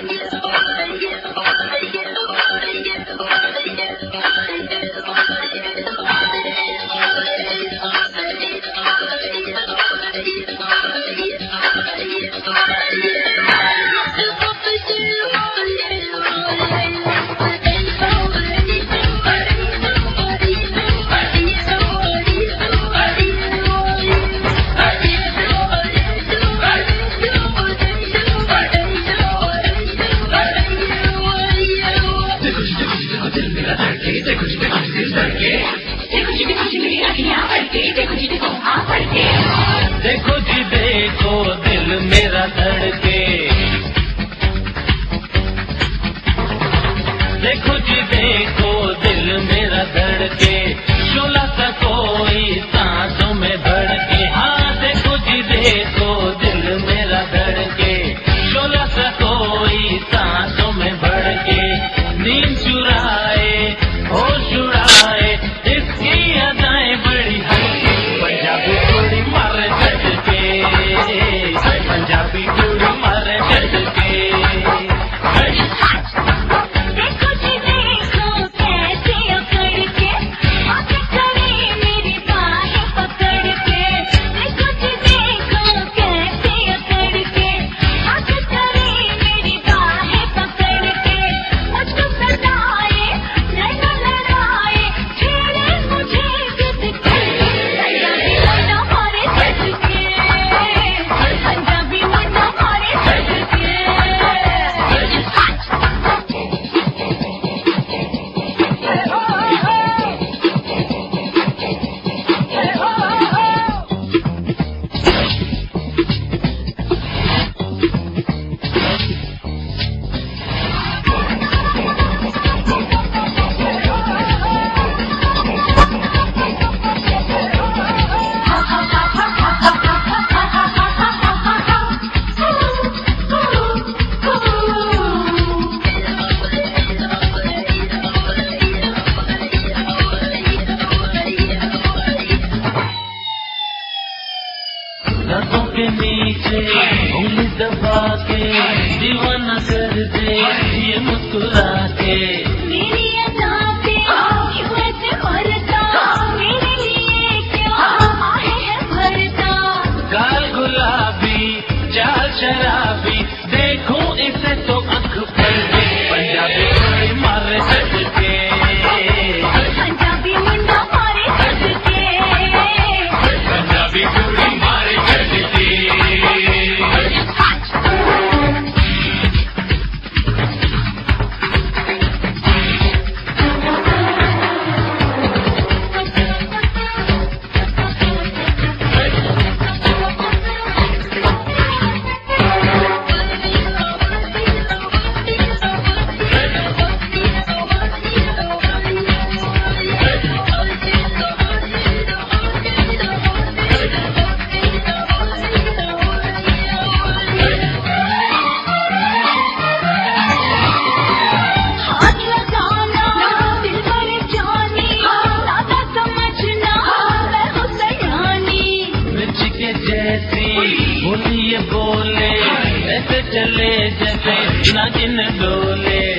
देखो जी देखो दिल मेरा धड़के, देखो जी देखो दिल मेरा धड़के, शोला सा कोई सांसों में भड़के। हाँ देखो जी देखो दिल मेरा धड़के, शोला सा कोई सांसों में भड़के। नींद चुराए होश उड़ाए इसकी अदाएं बड़ी हल्की, पंजाबी कुड़ी मारे झटके, पंजाबी कुड़ी मारे झटके। नसों के नीचे उंगली दबा के दीवाना कर दे ये मुस्कुरा के। मेरी अदा पे क्यों ऐसे मरता, मेरे लिए क्या आहे है भरता। गाल गुलाबी चाल शराबी देखूं इसे तो आँख भर दे, पंजाबी कुड़ी मारे झटके, पंजाबी मुंडा मारे झटके, पंजाबी कुड़ी मारे झटके। बोलिए बोले ऐसे चले जैसे नागिन डोले।